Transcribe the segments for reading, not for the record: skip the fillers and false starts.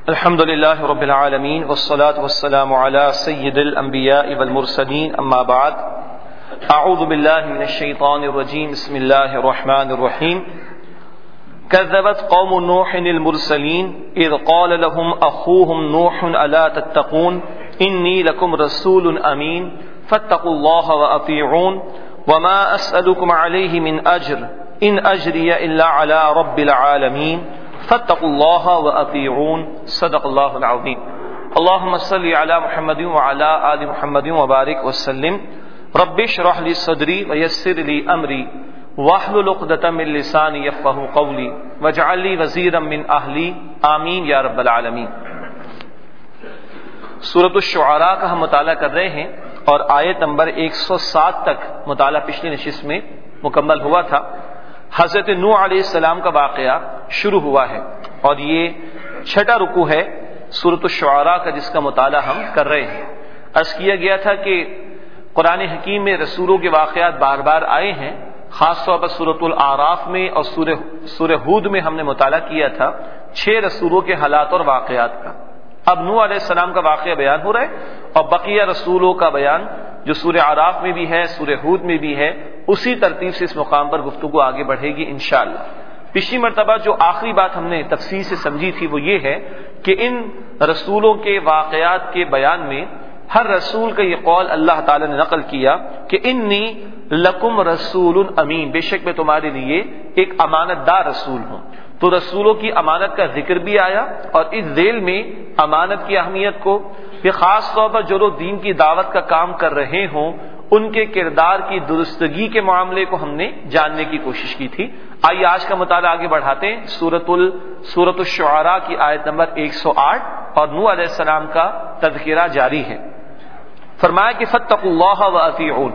الحمد لله رب العالمين والصلاة والسلام على سيد الأنبياء والمرسلين أما بعد أعوذ بالله من الشيطان الرجيم بسم الله الرحمن الرحيم كذبت قوم نوح المرسلين إذ قال لهم أخوهم نوح ألا تتقون إني لكم رسول أمين فاتقوا الله وأطيعون وما أسألكم عليه من أجر إن أجري إلا على رب العالمين فاتقوا الله وأطيعون صدق الله العظيم اللهم صل على محمد وعلى آل محمد وبارك وسلم رب اشرح لي صدري ويسر لي أمري واحلل عقدة من لساني يفقهوا قولي واجعل لي وزيرا من أهلي آمين يا رب العالمين۔ سورۃ الشعراء کا ہم مطالعہ کر رہے ہیں اور آیت نمبر 107 تک مطالعہ پچھلی نشست میں مکمل ہوا تھا۔ حضرت نوح علیہ السلام کا واقعہ شروع ہوا ہے اور یہ چھٹا رکوع ہے سورۃ الشعراء کا جس کا مطالعہ ہم کر رہے ہیں۔ عرض کیا گیا تھا کہ قرآن حکیم میں رسولوں کے واقعات بار بار آئے ہیں، خاص طور پر سورۃ الاعراف میں اور سورہ ہود میں ہم نے مطالعہ کیا تھا 6 رسولوں کے حالات اور واقعات کا۔ اب نوح علیہ السلام کا واقعہ بیان ہو رہا ہے اور بقیہ رسولوں کا بیان جو سورہ اعراف میں بھی ہے سورہ ہود میں بھی ہے، اسی ترتیب سے اس مقام پر گفتگو آگے بڑھے گی انشاءاللہ۔ پچھلی مرتبہ جو آخری بات ہم نے تفصیل سے سمجھی تھی وہ یہ ہے کہ ان رسولوں کے واقعات کے بیان میں ہر رسول کا یہ قول اللہ تعالی نے نقل کیا کہ انی لکم رسول امین، بے شک میں تمہارے لیے ایک امانت دار رسول ہوں۔ تو رسولوں کی امانت کا ذکر بھی آیا اور اس ذیل میں امانت کی اہمیت کو، کہ خاص طور پر جو لوگ دین کی دعوت کا کام کر رہے ہوں ان کے کردار کی درستگی کے معاملے کو ہم نے جاننے کی کوشش کی تھی۔ آئیے آج کا مطالعہ آگے بڑھاتے ہیں۔ سورۃ الشعراء کی آیت نمبر 108 اور نوح علیہ السلام کا تذکرہ جاری ہے۔ فرمایا کہ فاتقوا اللہ واطیعون،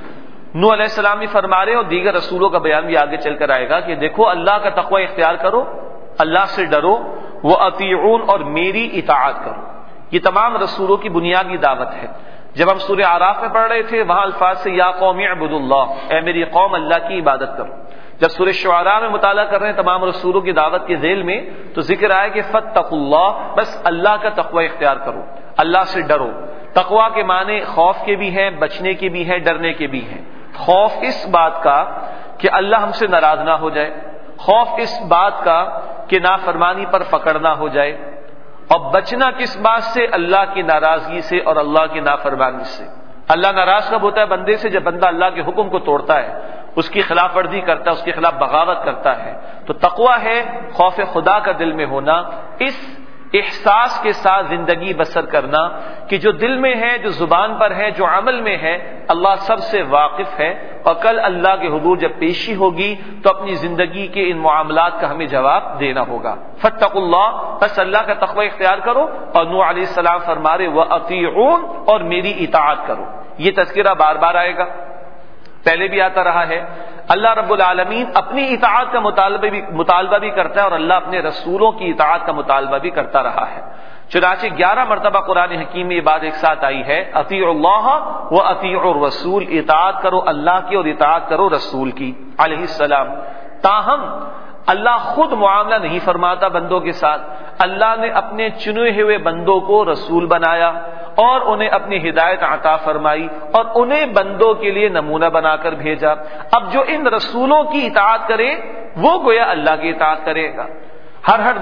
نوح علیہ السلام بھی فرما رہے اور دیگر رسولوں کا بیان بھی آگے چل کر آئے گا کہ دیکھو اللہ کا تقوی اختیار کرو، اللہ سے ڈرو، واطیعون اور میری اطاعت کرو۔ یہ تمام رسولوں کی بنیادی دعوت ہے۔ جب ہم سورہ اعراف میں پڑھ رہے تھے وہاں الفاظ سے یا قوم اعبدوا اللہ، اے میری قوم اللہ کی عبادت کرو۔ جب سورہ شعراء میں مطالعہ کر رہے ہیں تمام رسولوں کی دعوت کے ذیل میں تو ذکر آیا کہ فاتقوا اللہ، بس اللہ کا تقوی اختیار کرو، اللہ سے ڈرو۔ تقوی کے معنی خوف کے بھی ہیں، بچنے کے بھی ہیں، ڈرنے کے بھی ہیں۔ خوف اس بات کا کہ اللہ ہم سے ناراض نہ ہو جائے، خوف اس بات کا کہ نافرمانی پر پکڑنا ہو جائے، اور بچنا کس بات سے؟ اللہ کی ناراضگی سے اور اللہ کی نافرمانی سے۔ اللہ ناراض کب ہوتا ہے بندے سے؟ جب بندہ اللہ کے حکم کو توڑتا ہے، اس کی خلاف ورزی کرتا ہے، اس کے خلاف بغاوت کرتا ہے۔ تو تقوی ہے خوف خدا کا دل میں ہونا، اس احساس کے ساتھ زندگی بسر کرنا کہ جو دل میں ہے، جو زبان پر ہے، جو عمل میں ہے، اللہ سب سے واقف ہے اور کل اللہ کے حضور جب پیشی ہوگی تو اپنی زندگی کے ان معاملات کا ہمیں جواب دینا ہوگا۔ فاتقوا اللہ، بس اللہ کا تقوی اختیار کرو، اور نوح علیہ السلام فرما رہے واطیعون اور میری اطاعت کرو۔ یہ تذکرہ بار بار آئے گا، پہلے بھی آتا رہا ہے۔ اللہ رب العالمین اپنی اطاعت کا مطالبہ بھی کرتا ہے اور اللہ اپنے رسولوں کی اطاعت کا مطالبہ بھی کرتا رہا ہے۔ چنانچہ 11 مرتبہ قرآن حکیم میں یہ بات ایک ساتھ آئی ہے، اطیعوا اللہ واطیعوا الرسول، اطاعت کرو اللہ کی اور اطاعت کرو رسول کی علیہ السلام۔ تاہم اللہ خود معاملہ نہیں فرماتا بندوں کے ساتھ، اللہ نے اپنے چنے ہوئے بندوں کو رسول بنایا اور انہیں اپنی ہدایت عطا فرمائی اور انہیں بندوں کے لیے نمونہ بنا کر بھیجا۔ اب جو ان رسولوں کی اطاعت کرے وہ گویا اللہ کی اطاعت کرے گا۔ ہر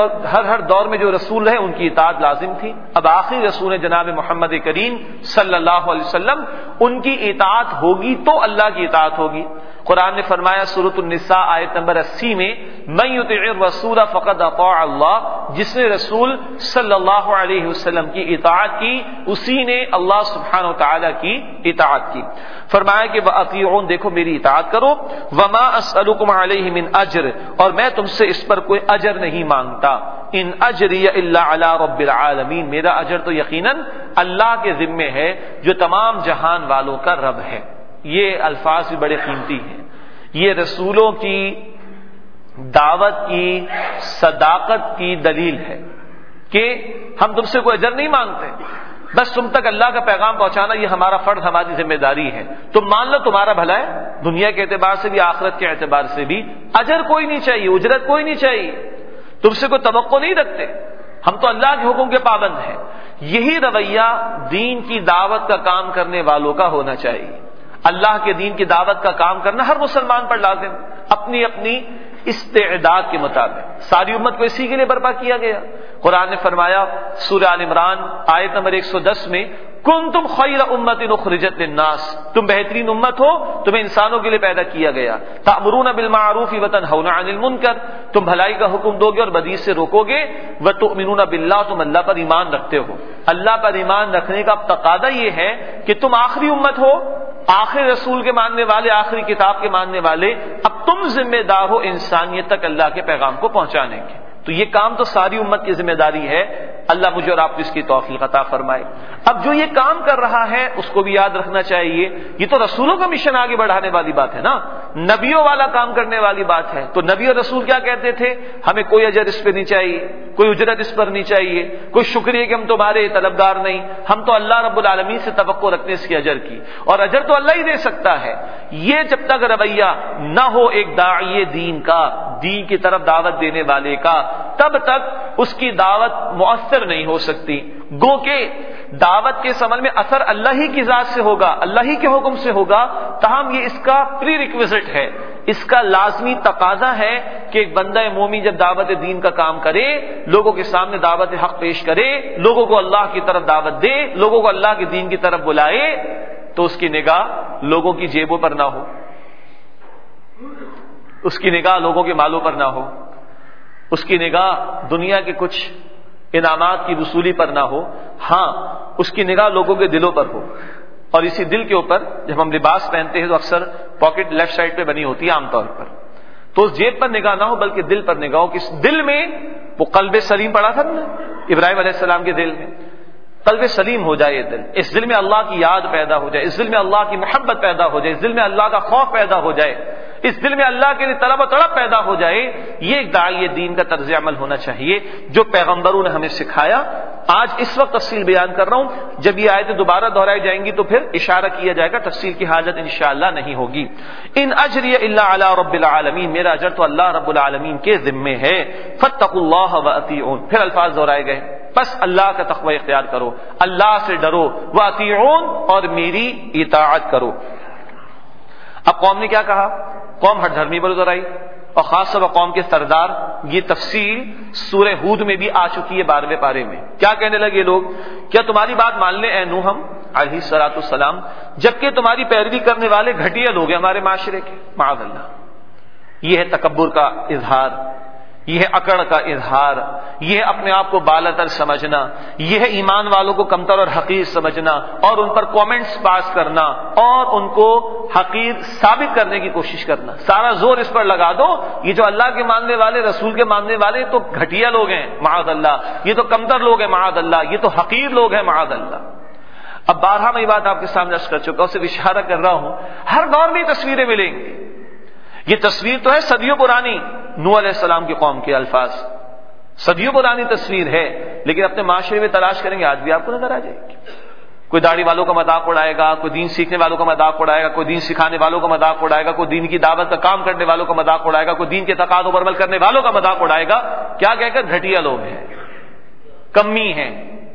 دور میں جو رسول رہے ان کی اطاعت لازم تھی۔ اب آخری رسول جناب محمد کریم صلی اللہ علیہ وسلم، ان کی اطاعت ہوگی تو اللہ کی اطاعت ہوگی۔ قرآن نے فرمایا سورۃ النساء آیت نمبر 80 میں من یطع الرسول فقد اطاع اللہ، جس نے رسول صلی اللہ علیہ وسلم کی اطاعت کی اسی نے اللہ سبحانہ و تعالی کی اطاعت کی۔ فرمایا کہ واطیعون، دیکھو میری اطاعت کرو، وما اسألکم علیہ من اجر، اور میں تم سے اس پر کوئی اجر نہیں مانگتا، ان اجری الا علی رب العالمین، میرا اجر تو یقیناً اللہ کے ذمے ہے جو تمام جہان والوں کا رب ہے۔ یہ الفاظ بھی بڑے قیمتی ہیں، یہ رسولوں کی دعوت کی صداقت کی دلیل ہے کہ ہم تم سے کوئی اجر نہیں مانگتے، بس تم تک اللہ کا پیغام پہنچانا یہ ہمارا فرض، ہماری ذمہ داری ہے۔ تم مان لو تمہارا بھلا ہے، دنیا کے اعتبار سے بھی آخرت کے اعتبار سے بھی۔ اجر کوئی نہیں چاہیے، اجرت کوئی نہیں چاہیے، تم سے کوئی توقع نہیں رکھتے، ہم تو اللہ کے حکم کے پابند ہیں. یہی رویہ دین کی دعوت کا کام کرنے والوں کا ہونا چاہیے. اللہ کے دین کی دعوت کا کام کرنا ہر مسلمان پر لازم، اپنی اپنی استعداد کے مطابق. ساری امت کو اسی کے لیے برپا کیا گیا. قرآن نے فرمایا سورہ آل عمران آیت نمبر 110 میں، کنتم خیر امت اخرجت للناس، تم بہترین امت ہو، تمہیں انسانوں کے لیے پیدا کیا گیا. تأمرون بالمعروف وتنہون عن المنکر، تم بھلائی کا حکم دو گے اور بدی سے روکو گے. وتؤمنون باللہ، تم اللہ پر ایمان رکھتے ہو. اللہ پر ایمان رکھنے کا تقاضا یہ ہے کہ تم آخری امت ہو، آخری رسول کے ماننے والے، آخری کتاب کے ماننے والے. اب تم ذمہ دار ہو انسانیت تک اللہ کے پیغام کو پہنچانے کے. تو یہ کام تو ساری امت کی ذمہ داری ہے. اللہ مجھے اور آپ کو اس کی توفیق عطا فرمائے. اب جو یہ کام کر رہا ہے اس کو بھی یاد رکھنا چاہیے، یہ تو رسولوں کا مشن آگے بڑھانے والی بات ہے نا، نبیوں والا کام کرنے والی بات ہے. تو نبی اور رسول کیا کہتے تھے؟ ہمیں کوئی اجر اس پہ نہیں چاہیے، کوئی اجرت اس پر نہیں چاہیے، کوئی شکریہ کہ ہم تمہارے طلبگار نہیں، ہم تو اللہ رب العالمین سے توقع رکھتے اس کی اجر کی، اور اجر تو اللہ ہی دے سکتا ہے. یہ جب تک رویہ نہ ہو ایک داعی دین کا، دین کی طرف دعوت دینے والے کا، تب تک اس کی دعوت مؤثر نہیں ہو سکتی. گو کہ دعوت کے عمل میں اثر اللہ ہی کی ذات سے ہوگا، اللہ ہی کے حکم سے ہوگا، تاہم یہ اس کا پری ریکویزٹ ہے، اس کا لازمی تقاضا ہے کہ ایک بندہ مومن جب دعوت دین کا کام کرے، لوگوں کے سامنے دعوت حق پیش کرے، لوگوں کو اللہ کی طرف دعوت دے، لوگوں کو اللہ کے دین کی طرف بلائے، تو اس کی نگاہ لوگوں کی جیبوں پر نہ ہو، اس کی نگاہ لوگوں کے مالوں پر نہ ہو، اس کی نگاہ دنیا کے کچھ انعامات کی وصولی پر نہ ہو. ہاں، اس کی نگاہ لوگوں کے دلوں پر ہو. اور اسی دل کے اوپر جب ہم لباس پہنتے ہیں تو اکثر پاکٹ لیفٹ سائڈ پہ بنی ہوتی ہے عام طور پر، تو اس جیب پر نگاہ نہ ہو بلکہ دل پر نگاہ ہو کہ اس دل میں وہ قلب سلیم پڑا تھا نا ابراہیم علیہ السلام کے دل میں، قلب سلیم ہو جائے. یہ دل، اس دل میں اللہ کی یاد پیدا ہو جائے، اس دل میں اللہ کی محبت پیدا ہو جائے، اس دل میں اللہ کا خوف پیدا ہو جائے، اس دل میں اللہ کے لیے طلب و طلب پیدا ہو جائے. یہ ایک داعی دین کا طرز عمل ہونا چاہیے جو پیغمبروں نے ہمیں سکھایا. آج اس وقت تفصیل بیان کر رہا ہوں، جب یہ آیتیں دوبارہ دہرائی جائیں گی تو پھر اشارہ کیا جائے گا، تفصیل کی حاجت انشاءاللہ نہیں ہوگی. ان اجری الا علی رب العالمین، میرا اجر تو اللہ رب العالمین کے ذمے ہے. فاتقوا اللہ واطیعون، پھر الفاظ دہرائے گئے، بس اللہ کا تقوی اختیار کرو، اللہ سے ڈرو، واطیعون، اور میری اطاعت کرو. اب قوم نے کیا کہا؟ قوم ہٹ دھرمی پر اتر آئی، اور خاص طور پر قوم کے سردار. یہ تفصیل سورہ ہود میں بھی آ چکی ہے 12ویں پارے میں. کیا کہنے لگے لوگ؟ کیا تمہاری بات مان لیں اے نوح ہم علیہ الصلوۃ والسلام، جبکہ تمہاری پیروی کرنے والے گھٹیا لوگ ہیں ہمارے معاشرے کے؟ معاذ اللہ. یہ ہے تکبر کا اظہار، یہ ہے اکڑ کا اظہار، یہ ہے اپنے آپ کو بالاتر سمجھنا، یہ ہے ایمان والوں کو کمتر اور حقیر سمجھنا، اور ان پر کامنٹس پاس کرنا اور ان کو حقیر ثابت کرنے کی کوشش کرنا. سارا زور اس پر لگا دو یہ جو اللہ کے ماننے والے، رسول کے ماننے والے تو گھٹیا لوگ ہیں معاذ اللہ، یہ تو کمتر لوگ ہیں معاذ اللہ، یہ تو حقیر لوگ ہیں معاذ اللہ. اب بارہا میں یہ بات آپ کے سامنے عرض کر چکا ہوں، صرف اشارہ کر رہا ہوں. ہر دور میں تصویریں ملیں گی. یہ تصویر تو ہے صدیوں پرانی، نوح علیہ السلام کی قوم کے الفاظ، صدیوں پرانی تصویر ہے، لیکن اپنے معاشرے میں تلاش کریں گے آج بھی آپ کو نظر آ جائے گی. کوئی داڑھی والوں کا مذاق اڑائے گا، کوئی دین سیکھنے والوں کا مذاق اڑائے گا، کوئی دین سکھانے والوں کا مذاق اڑائے گا، کوئی دین کی دعوت کا کام کرنے والوں کا مذاق اڑائے گا، کوئی دین کے تقاضوں پر عمل کرنے والوں کا مذاق اڑائے گا. کیا کہہ کر؟ گھٹیا لوگ ہیں، کمی ہیں،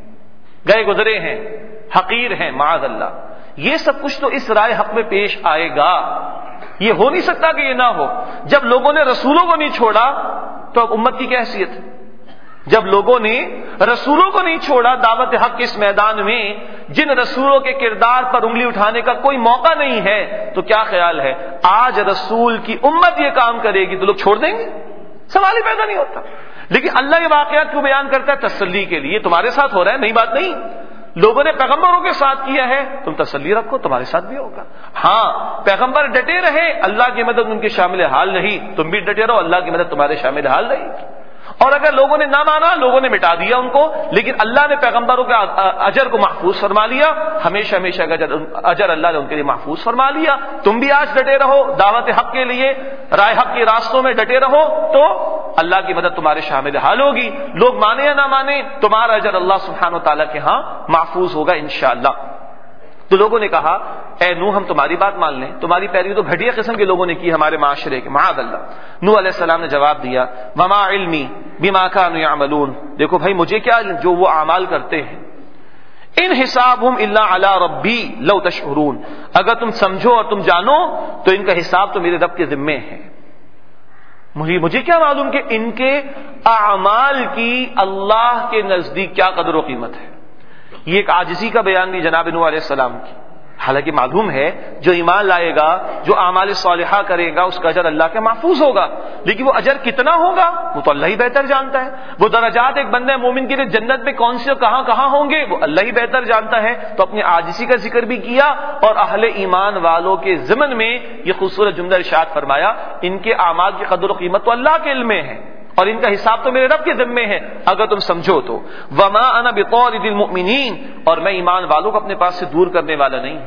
گئے گزرے ہیں، حقیر ہیں معاذ اللہ. یہ سب کچھ تو اس رائے حق میں پیش آئے گا. یہ ہو نہیں سکتا کہ یہ نہ ہو. جب لوگوں نے رسولوں کو نہیں چھوڑا تو اب امت کی کیا حیثیت ہے؟ جب لوگوں نے رسولوں کو نہیں چھوڑا دعوت حق کے اس میدان میں، جن رسولوں کے کردار پر انگلی اٹھانے کا کوئی موقع نہیں ہے، تو کیا خیال ہے آج رسول کی امت یہ کام کرے گی تو لوگ چھوڑ دیں گے؟ سوال ہی پیدا نہیں ہوتا. لیکن اللہ کے واقعات کو بیان کرتا ہے تسلی کے لیے. تمہارے ساتھ ہو رہا ہے، نئی بات نہیں. لوگوں نے پیغمبروں کے ساتھ کیا ہے، تم تسلی رکھو تمہارے ساتھ بھی ہوگا. ہاں، پیغمبر ڈٹے رہے، اللہ کی مدد ان کے شامل حال رہی، تم بھی ڈٹے رہو، اللہ کی مدد تمہارے شامل حال رہی. اور اگر لوگوں نے نہ مانا، لوگوں نے مٹا دیا ان کو، لیکن اللہ نے پیغمبروں کے اجر کو محفوظ فرما لیا، ہمیشہ ہمیشہ کا اجر اللہ نے ان کے لیے محفوظ فرما لیا. تم بھی آج ڈٹے رہو دعوت حق کے لیے، رائے حق کے راستوں میں ڈٹے رہو، تو اللہ کی مدد تمہارے شامل حال ہوگی. لوگ مانے یا نہ مانے، تمہارا اجر اللہ سبحانہ و تعالیٰ کے ہاں محفوظ ہوگا انشاءاللہ. تو لوگوں نے کہا اے نوح ہم تمہاری بات مان لیں، تمہاری پیروی تو گھٹیا قسم کے لوگوں نے کی ہمارے معاشرے کے، معاذ اللہ۔ نوح علیہ السلام نے جواب دیا وما علمی بما كانوا يعملون، دیکھو بھائی مجھے کیا جو وہ اعمال کرتے ہیں، ان حسابهم الا علی ربی لو تشعرون، اگر تم سمجھو اور تم جانو تو ان کا حساب تو میرے رب کے ذمے ہے، مجھے کیا معلوم کہ ان کے اعمال کی اللہ کے نزدیک کیا قدر و قیمت ہے۔ یہ ایک عاجزی کا بیان بھی جناب نوح علیہ السلام کی، حالانکہ معلوم ہے جو ایمان لائے گا، جو اعمال صالحہ کرے گا، اس کا اجر اللہ کے محفوظ ہوگا، لیکن وہ اجر کتنا ہوگا وہ تو اللہ ہی بہتر جانتا ہے۔ وہ درجات ایک بندہ مومن کے لیے جنت میں کون سے کہاں کہاں ہوں گے وہ اللہ ہی بہتر جانتا ہے۔ تو اپنی عاجزی کا ذکر بھی کیا اور اہل ایمان والوں کے ضمن میں یہ خوبصورت جملہ ارشاد فرمایا ان کے اعمال کی قدر و قیمت تو اللہ کے علم میں ہے اور ان کا حساب تو میرے رب کے ذمے ہے اگر تم سمجھو تو۔ وما انا بطارد المؤمنین، اور میں ایمان والوں کو اپنے پاس سے دور کرنے والا نہیں۔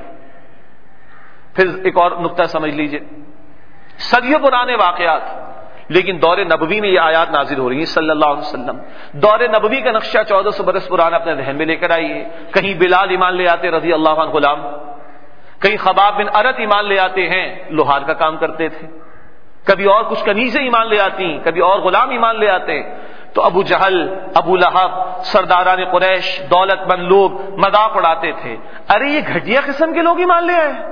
پھر ایک اور نقطہ سمجھ لیجئے، صدیوں پرانے واقعات، لیکن دور نبوی میں یہ آیات نازل ہو رہی ہیں صلی اللہ علیہ وسلم۔ دور نبوی کا نقشہ 1400 برس پرانا اپنے ذہن میں لے کر آئیے۔ کہیں بلال ایمان لے آتے رضی اللہ عنہ غلام، کہیں خباب بن ارت ایمان لے آتے ہیں، لوہار کا کام کرتے تھے، کبھی اور کچھ کنیزیں ایمان لے آتی، کبھی اور غلام ایمان لے آتے۔ تو ابو جہل، ابو لہب، سرداران قریش، دولت مند لوگ مذاق اڑاتے تھے، ارے یہ گھٹیا قسم کے لوگ ایمان لے آئے،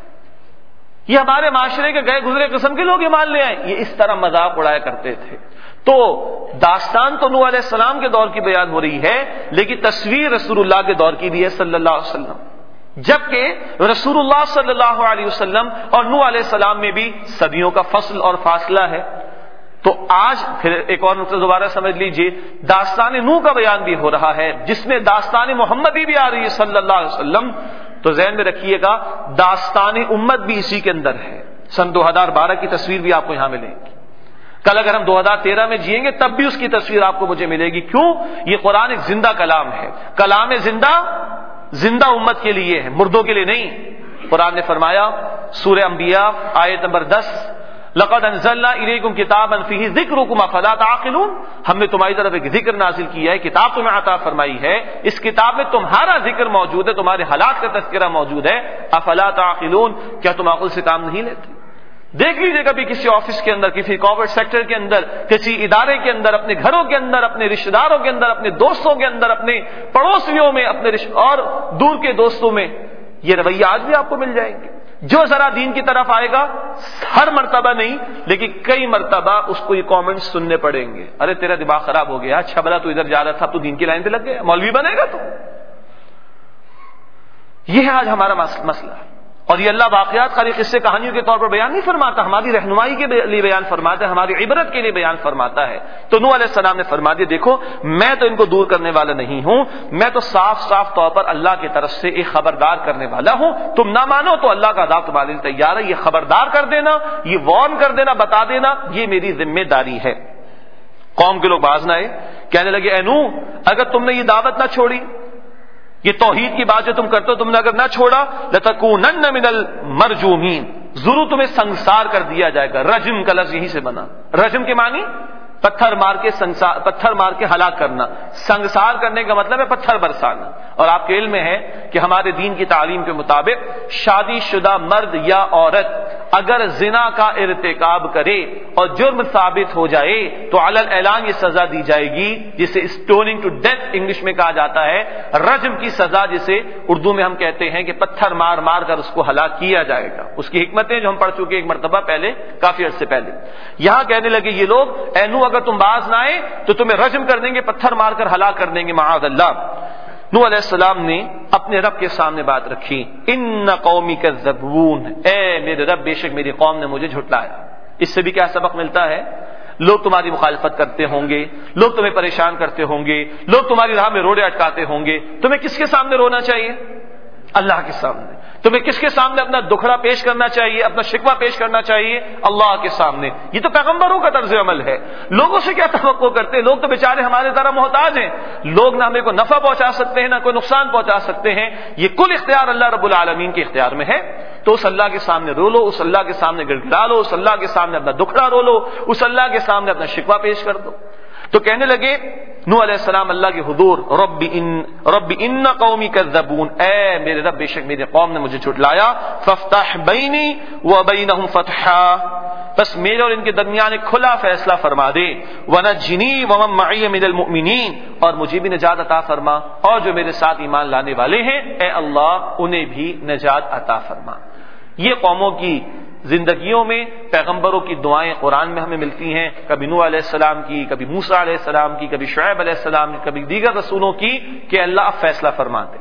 یہ ہمارے معاشرے کے گئے گزرے قسم کے لوگ ایمان لے آئے، یہ اس طرح مذاق اڑایا کرتے تھے۔ تو داستان تو نوح علیہ السلام کے دور کی بیان ہو رہی ہے، لیکن تصویر رسول اللہ کے دور کی بھی ہے صلی اللہ علیہ وسلم، جبکہ رسول اللہ صلی اللہ علیہ وسلم اور نوح علیہ السلام میں بھی صدیوں کا فصل اور فاصلہ ہے۔ تو آج پھر ایک اور نقطہ دوبارہ سمجھ لیجئے، داستان نوح کا بیان بھی ہو رہا ہے جس میں داستان محمدی بھی آ رہی ہے صلی اللہ علیہ وسلم، تو ذہن میں رکھیے گا داستان امت بھی اسی کے اندر ہے۔ سن 2012 کی تصویر بھی آپ کو یہاں ملے گی، کل اگر ہم 2013 میں جیئیں گے تب بھی اس کی تصویر آپ کو مجھے ملے گی۔ کیوں؟ یہ قرآن ایک زندہ کلام ہے، کلام زندہ امت کے لیے ہے، مردوں کے لیے نہیں۔ قرآن نے فرمایا سورہ انبیاء آیت نمبر 10، لقد انزلنا الیکم کتابا فیہ ذکرکم افلا تعقلون، ہم نے تمہاری طرف ایک ذکر نازل کیا ہے، کتاب تمہیں عطا فرمائی ہے، اس کتاب میں تمہارا ذکر موجود ہے، تمہارے حالات کا تذکرہ موجود ہے، افلا تعقلون، کیا تم عقل سے کام نہیں لیتے؟ دیکھ لیجیے کبھی کسی آفس کے اندر، کسی کارپوریٹ سیکٹر کے اندر، کسی ادارے کے اندر، اپنے گھروں کے اندر، اپنے رشتہ داروں کے اندر، اپنے دوستوں کے اندر، اپنے پڑوسیوں میں، اپنے اور دور کے دوستوں میں یہ رویہ آج بھی آپ کو مل جائیں گے۔ جو ذرا دین کی طرف آئے گا، ہر مرتبہ نہیں لیکن کئی مرتبہ اس کو یہ کامنٹس سننے پڑیں گے، ارے تیرا دماغ خراب ہو گیا، اچھا بلا تو ادھر جا رہا تھا، تو دین کی لائن پہ لگ گیا، مولوی بنے گا تو۔ یہ ہے آج ہمارا مسئلہ، اور یہ اللہ واقعات خالی قصے کہانیوں کے طور پر بیان نہیں فرماتا، ہماری رہنمائی کے لیے بیان فرماتا ہے، ہماری عبرت کے لیے بیان فرماتا ہے۔ تو نوح علیہ السلام نے فرما دیا دیکھو میں تو ان کو دور کرنے والا نہیں ہوں، میں تو صاف طور پر اللہ کی طرف سے ایک خبردار کرنے والا ہوں، تم نہ مانو تو اللہ کا عذاب تمہارے لیے تیار ہے، یہ خبردار کر دینا، یہ وارن کر دینا، بتا دینا، یہ میری ذمہ داری ہے۔ قوم کے لوگ باز نہ آئے، کہنے لگے اے نوح اگر تم نے یہ دعوت نہ چھوڑی، یہ توحید کی بات جو تم کرتے ہو، تم نے اگر نہ چھوڑا، لَتَكُونَنَّ مِنَ الْمَرْجُومِينَ، ضرور تمہیں سنسار کر دیا جائے گا۔ رجم کا لفظ یہیں سے بنا، رجم کے معنی پتھر مار کے ہلاک کرنا، سنسار کرنے کا مطلب ہے پتھر برسانا۔ اور آپ کے علم میں ہے کہ ہمارے دین کی تعلیم کے مطابق شادی شدہ مرد یا عورت اگر زنا کا ارتکاب کرے اور جرم ثابت ہو جائے تو علی الاعلان یہ سزا دی جائے گی، جسے اسٹوننگ ٹو ڈیتھ انگلش میں کہا جاتا ہے، رجم کی سزا جسے اردو میں ہم کہتے ہیں کہ پتھر مار مار کر اس کو ہلاک کیا جائے گا۔ اس کی حکمتیں جو ہم پڑھ چکے ایک مرتبہ پہلے، کافی عرصے پہلے۔ یہاں کہنے لگے یہ لوگ اے نوح اگر تم باز نہ آئے تو تمہیں رجم کر دیں گے، پتھر مار کر ہلاک کر دیں گے، معاذ اللہ۔ نوح علیہ السلام نے اپنے رب کے سامنے بات رکھی، ان قومی کذبون، اے میرے رب بے شک میری قوم نے مجھے جھٹلایا۔ اس سے بھی کیا سبق ملتا ہے؟ لوگ تمہاری مخالفت کرتے ہوں گے، لوگ تمہیں پریشان کرتے ہوں گے، لوگ تمہاری راہ میں روڑے اٹکاتے ہوں گے، تمہیں کس کے سامنے رونا چاہیے؟ اللہ کے سامنے۔ تمہیں کس کے سامنے اپنا دکھڑا پیش کرنا چاہیے، اپنا شکوہ پیش کرنا چاہیے؟ اللہ کے سامنے۔ یہ تو پیغمبروں کا طرز عمل ہے۔ لوگوں سے کیا توقع کرتے ہیں؟ لوگ تو بیچارے ہمارے طرح محتاج ہیں، لوگ نہ ہمیں کوئی نفع پہنچا سکتے ہیں نہ کوئی نقصان پہنچا سکتے ہیں، یہ کل اختیار اللہ رب العالمین کے اختیار میں ہے۔ تو اس اللہ کے سامنے رو لو، اس اللہ کے سامنے گڑگڑا لو، اس اللہ کے سامنے اپنا دکھڑا رو لو، اس اللہ کے سامنے اپنا شکوہ پیش کر دو۔ تو کہنے لگے نوح علیہ السلام اللہ کے حضور رب ان قومی کذبون، اے میرے رب بے شک میرے قوم نے مجھے جھٹلایا، فافتح بینی وبینہم فتحا، بس میرے اور ان کے درمیان ایک کھلا فیصلہ فرما دے، ونجنی ومن معی من المؤمنین، اور مجھے بھی نجات عطا فرما اور جو میرے ساتھ ایمان لانے والے ہیں اے اللہ انہیں بھی نجات عطا فرما۔ یہ قوموں کی زندگیوں میں پیغمبروں کی دعائیں قرآن میں ہمیں ملتی ہیں، کبھی نوح علیہ السلام کی، کبھی موسیٰ علیہ السلام کی، کبھی شعیب علیہ السلام کی، کبھی دیگر رسولوں کی کہ اللہ اب فیصلہ فرما دے۔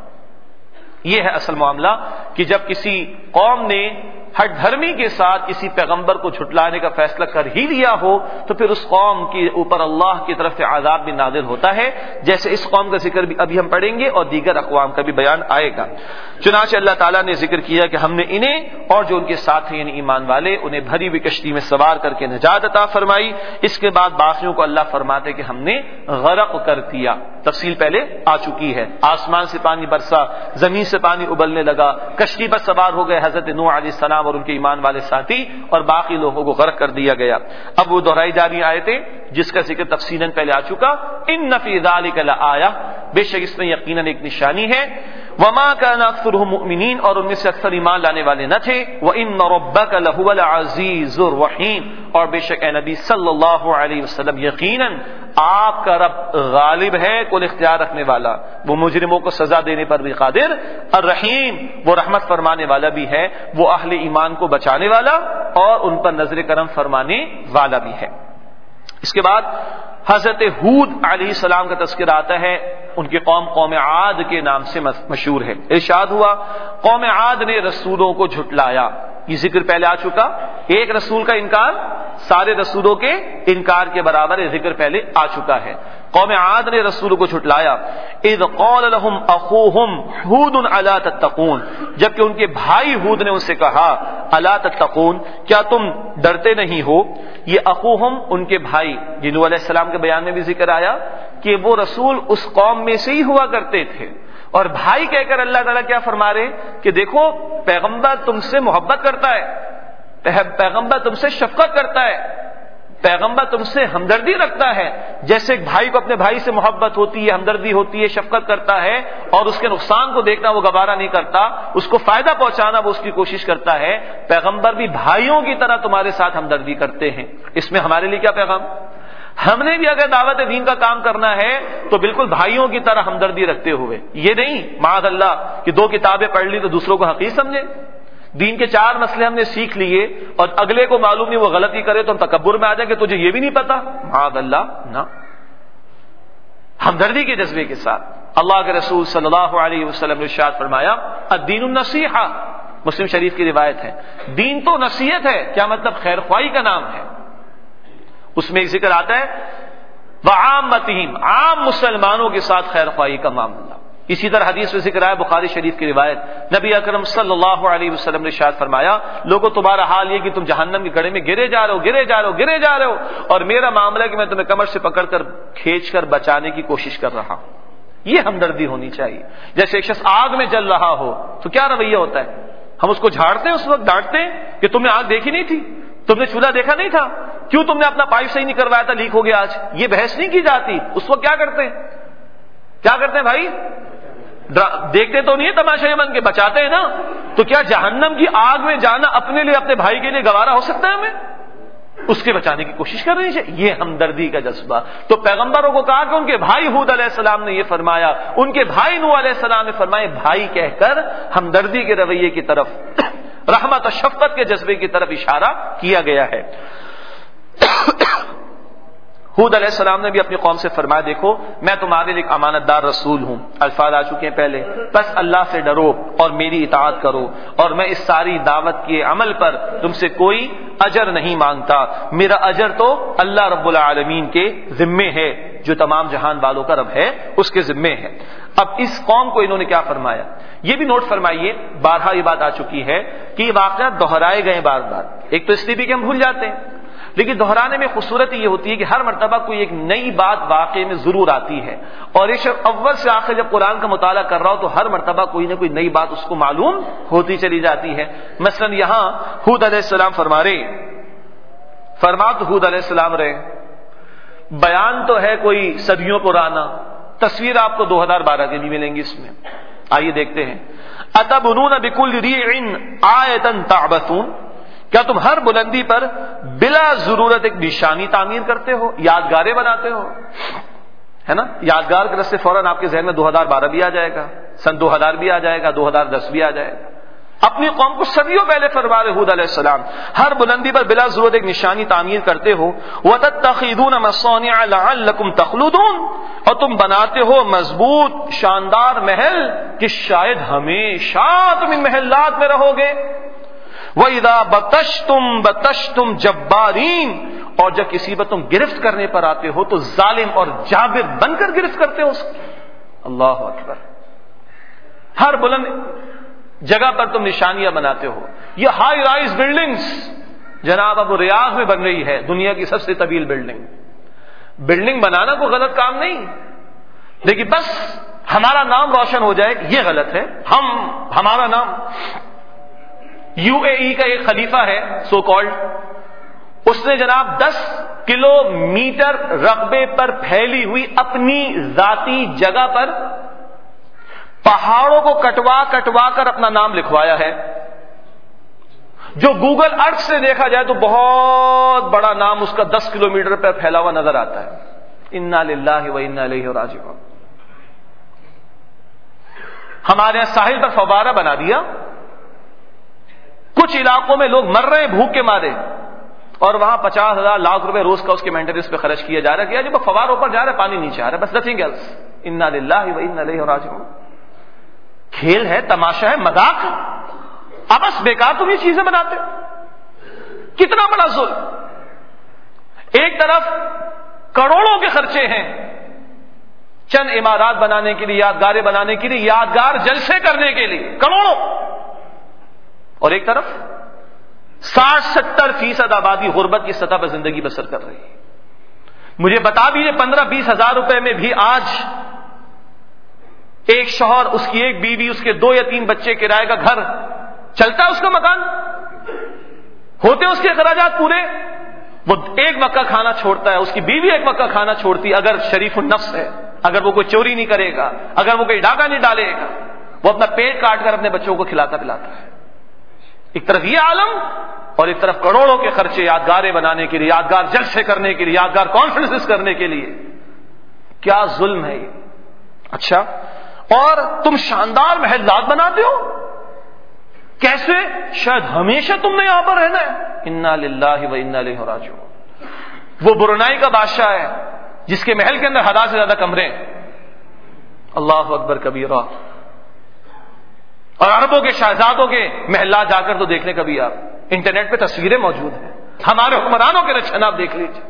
یہ ہے اصل معاملہ کہ جب کسی قوم نے ہر دھرمی کے ساتھ کسی پیغمبر کو جھٹلانے کا فیصلہ کر ہی لیا ہو تو پھر اس قوم کے اوپر اللہ کی طرف سے عذاب بھی نازل ہوتا ہے، جیسے اس قوم کا ذکر بھی ابھی ہم پڑھیں گے اور دیگر اقوام کا بھی بیان آئے گا۔ چنانچہ اللہ تعالیٰ نے ذکر کیا کہ ہم نے انہیں اور جو ان کے ساتھ ہیں یعنی ایمان والے انہیں بھری ہوئی کشتی میں سوار کر کے نجات عطا فرمائی۔ اس کے بعد باقیوں کو اللہ فرماتے کہ ہم نے غرق کر دیا۔ تفصیل پہلے آ چکی ہے، آسمان سے پانی برسا، زمین سے پانی ابلنے لگا، کشتی پر سوار ہو گئے حضرت نوح علیہ السلام اور ان کے ایمان والے ساتھی، اور باقی لوگوں کو غرق کر دیا گیا۔ اب وہ دہرائی جا رہی آیتیں جس کا ذکر تفصیلاً پہلے آ چکا، ان فی ذلک لآیہ، بے شک اس میں یقیناً ایک نشانی ہے، وما كان اکثرهم مؤمنین، اور ان میں سے اکثر ایمان لانے والے نہ تھے، وان ربک لهو العزیز الرحیم، اور بے شک اے نبی صلی اللہ علیہ وسلم یقیناً آپ کا رب غالب ہے، کل اختیار رکھنے والا، وہ مجرموں کو سزا دینے پر بھی قادر، الرحیم وہ رحمت فرمانے والا بھی ہے، وہ اہل ایمان کو بچانے والا اور ان پر نظر کرم فرمانے والا بھی ہے۔ اس کے بعد حضرت ہود علیہ السلام کا تذکرہ آتا ہے، ان کی قوم عاد کے نام سے مشہور ہے۔ ارشاد ہوا قوم عاد نے رسولوں کو جھٹلایا، یہ ذکر پہلے آ چکا، ایک رسول کا انکار سارے رسولوں کے انکار کے برابر، یہ ذکر پہلے آ چکا ہے۔ قوم عاد نے رسولوں کو جھٹلایا، اذ قال لهم اخوهم ہود الا تتقون، جبکہ ان کے بھائی ہود نے ان سے کہا الا تتقون، کیا تم ڈرتے نہیں ہو۔ یہ اخوہم ان کے بھائی، نوح علیہ السلام کے بیان میں بھی ذکر آیا کہ وہ رسول اس قوم میں سے ہی ہوا کرتے تھے، اور بھائی کہہ کر اللہ تعالیٰ کیا فرما رہے کہ دیکھو پیغمبر تم سے محبت کرتا ہے، پیغمبر تم سے شفقت کرتا ہے، پیغمبر تم سے ہمدردی رکھتا ہے، جیسے ایک بھائی کو اپنے بھائی سے محبت ہوتی ہے، ہمدردی ہوتی ہے، شفقت کرتا ہے، اور اس کے نقصان کو دیکھنا وہ گوارا نہیں کرتا، اس کو فائدہ پہنچانا وہ اس کی کوشش کرتا ہے، پیغمبر بھی بھائیوں کی طرح تمہارے ساتھ ہمدردی کرتے ہیں۔ اس میں ہمارے لیے کیا پیغام؟ ہم نے بھی اگر دعوت دین کا کام کرنا ہے تو بالکل بھائیوں کی طرح ہمدردی رکھتے ہوئے، یہ نہیں معاذ اللہ کہ 2 کتابیں پڑھ لی تو دوسروں کو حقیر سمجھے، دین کے 4 مسئلے ہم نے سیکھ لیے اور اگلے کو معلوم نہیں وہ غلطی کرے تو ہم تکبر میں آ جائیں کہ تجھے یہ بھی نہیں پتا، معاذ اللہ نہ، ہمدردی کے جذبے کے ساتھ۔ اللہ کے رسول صلی اللہ علیہ وسلم نے ارشاد فرمایا الدین النصیحہ، مسلم شریف کی روایت ہے، دین تو نصیحت ہے، کیا مطلب؟ خیر خواہی کا نام ہے۔ اس میں ایک ذکر آتا ہے وعامتہم، عام مسلمانوں کے ساتھ خیر خواہی کا معاملہ۔ اسی طرح حدیث میں ذکر ہے بخاری شریف کی روایت، نبی اکرم صلی اللہ علیہ وسلم نے ارشاد فرمایا لوگوں تمہارا حال یہ کہ تم جہنم کے گڑھے میں گرے جا رہے ہو اور میرا معاملہ ہے کہ میں تمہیں کمر سے پکڑ کر کھینچ کر بچانے کی کوشش کر رہا ہوں۔ یہ ہمدردی ہونی چاہیے۔ جیسے ایک شخص آگ میں جل رہا ہو تو کیا رویہ ہوتا ہے؟ ہم اس کو جھاڑتے ہیں، اس وقت ڈانٹتے ہیں کہ تم نے آگ دیکھی نہیں تھی، تم نے چولہا دیکھا نہیں تھا، کیوں تم نے اپنا پائپ صحیح نہیں کروایا تھا، لیک ہو گیا آج۔ یہ بحث نہیں کی جاتی، اس وقت کیا کرتے ہیں بھائی؟ دیکھتے تو نہیں ہے تماشائی بن کے، بچاتے ہیں نا۔ تو کیا جہنم کی آگ میں جانا اپنے لیے اپنے بھائی کے لیے گوارا ہو سکتا ہے؟ ہمیں اس کے بچانے کی کوشش کرنی چاہیے، یہ ہمدردی کا جذبہ۔ تو پیغمبروں کو کہا کہ ان کے بھائی ہود علیہ السلام نے یہ فرمایا، ان کے بھائی نوح علیہ السلام نے فرمایا، بھائی کہہ کر ہمدردی کے رویے کی طرف، رحمت اور شفقت کے جذبے کی طرف اشارہ کیا گیا ہے۔ ہود علیہ السلام نے بھی اپنی قوم سے فرمایا دیکھو میں تمہارے لیے ایک امانت دار رسول ہوں، الفاظ آ چکے ہیں پہلے، بس اللہ سے ڈرو اور میری اطاعت کرو، اور میں اس ساری دعوت کے عمل پر تم سے کوئی اجر نہیں مانگتا، میرا اجر تو اللہ رب العالمین کے ذمے ہے، جو تمام جہان والوں کا رب ہے اس کے ذمے ہے۔ اب اس قوم کو انہوں نے کیا فرمایا یہ بھی نوٹ فرمائیے، بارہا یہ بات آ چکی ہے کہ یہ واقعات دہرائے گئے بار بار، ایک تو اس لیے بھی کہ ہم بھول جاتے ہیں، لیکن دہرانے میں خوبصورت یہ ہوتی ہے کہ ہر مرتبہ کوئی ایک نئی بات واقعے میں ضرور آتی ہے، اور یہ شخص اول سے آخر جب قرآن کا مطالعہ کر رہا ہو تو ہر مرتبہ کوئی نہ کوئی نئی بات اس کو معلوم ہوتی چلی جاتی ہے۔ مثلا یہاں ہود علیہ السلام فرما تو ہود علیہ السلام رہے، بیان تو ہے کوئی صدیوں پرانا، تصویر آپ کو 2012 کی بھی ملیں گی اس میں. آئیے دیکھتے ہیں. اتبنون بکل ریع آیۃ تعبثون، کیا تم ہر بلندی پر بلا ضرورت ایک نشانی تعمیر کرتے ہو، یادگاریں بناتے ہو؟ ہے نا، یادگار کے راستے فوراً آپ کے ذہن میں 2012 بھی آ جائے گا، سن 2000 بھی آ جائے گا، 2010 بھی آ جائے گا. اپنی قوم کو صدیوں پہلے فرما رہے ہود علیہ السلام، ہر بلندی پر بلا ضرورت ایک نشانی تعمیر کرتے ہو. وَتَتَّخِذُونَ مَصَانِعَ لَعَلَّكُمْ تَخْلُدُونَ، اور تم بناتے ہو مضبوط شاندار محل کہ شاید ہمیشہ تم ان محلات میں رہو گے. وَإِذَا بَطَشْتُمْ بَطَشْتُمْ جَبَّارِينَ، اور جب کسی پر تم گرفت کرنے پر آتے ہو تو ظالم اور جابر بن کر گرفت کرتے ہو اس کی. اللہ اکبر. ہر بلند جگہ پر تم نشانیاں بناتے ہو. یہ ہائی رائز بلڈنگز جناب اب ریاض میں بن رہی ہے، دنیا کی سب سے طویل بلڈنگ. بلڈنگ بنانا کوئی غلط کام نہیں، لیکن بس ہمارا نام روشن ہو جائے یہ غلط ہے. ہمارا نام UAE کا ایک خلیفہ ہے سو کالڈ، اس نے جناب 10 کلومیٹر رقبے پر پھیلی ہوئی اپنی ذاتی جگہ پر پہاڑوں کو کٹوا کٹوا کر اپنا نام لکھوایا ہے، جو گوگل ارتھ سے دیکھا جائے تو بہت بڑا نام اس کا 10 کلومیٹر پر پھیلا ہوا نظر آتا ہے. انا للہ و انا الیہ راجعون. ہمارے یہاں ساحل پر فوارہ بنا دیا، کچھ علاقوں میں لوگ مر رہے ہیں بھوک کے مارے، اور وہاں 50,000 لاکھ روپے روز کا اس کے مینٹیننس پہ خرچ کیا جا رہا ہے کہ جب فواروں پر جا رہا ہے پانی نیچے آ رہا ہے، بس نتھنگ ایلس. انا للہ و انا الیہ راجعون. کھیل ہے، تماشا ہے، مذاق ہے، ابس بیکار تم یہ چیزیں بناتے ہو. کتنا بڑا ظلم. ایک طرف کروڑوں کے خرچے ہیں چند عمارات بنانے کے لیے، یادگاریں بنانے کے لیے، یادگار جلسے کرنے کے لیے کروڑوں، اور ایک طرف 60-70% آبادی غربت کی سطح پر زندگی بسر کر رہی ہے. مجھے بتا دیجیے 15-20 ہزار روپے میں بھی آج ایک شوہر، اس کی ایک بیوی، اس کے 2 یا 3 بچے، کرائے کا گھر چلتا ہے؟ اس کا مکان ہوتے اس کے اخراجات پورے؟ وہ ایک وقت کا کھانا چھوڑتا ہے، اس کی بیوی ایک وقت کا کھانا چھوڑتی ہے، اگر شریف النفس ہے، اگر وہ کوئی چوری نہیں کرے گا، اگر وہ کوئی ڈاکہ نہیں ڈالے گا، وہ اپنا پیٹ کاٹ کر اپنے بچوں کو کھلاتا پلاتا ہے. ایک طرف یہ عالم، اور ایک طرف کروڑوں کے خرچے یادگاریں بنانے کے لیے، یادگار جلسے کرنے کے لیے، یادگار کانفرنسز کرنے کے لیے. کیا ظلم ہے یہ. اچھا، اور تم شاندار محلات بناتے ہو، کیسے؟ شاید ہمیشہ تم نے یہاں پر رہنا ہے. انا للہ و انا الیہ راجعون. وہ برونائی کا بادشاہ ہے جس کے محل کے اندر 1000 سے زیادہ کمرے ہیں. اللہ اکبر کبیرہ. اور عربوں کے شہزادوں کے محلات جا کر تو دیکھ لیں کبھی آپ، انٹرنیٹ پہ تصویریں موجود ہیں. ہمارے حکمرانوں کے رچن آپ دیکھ لیجیے.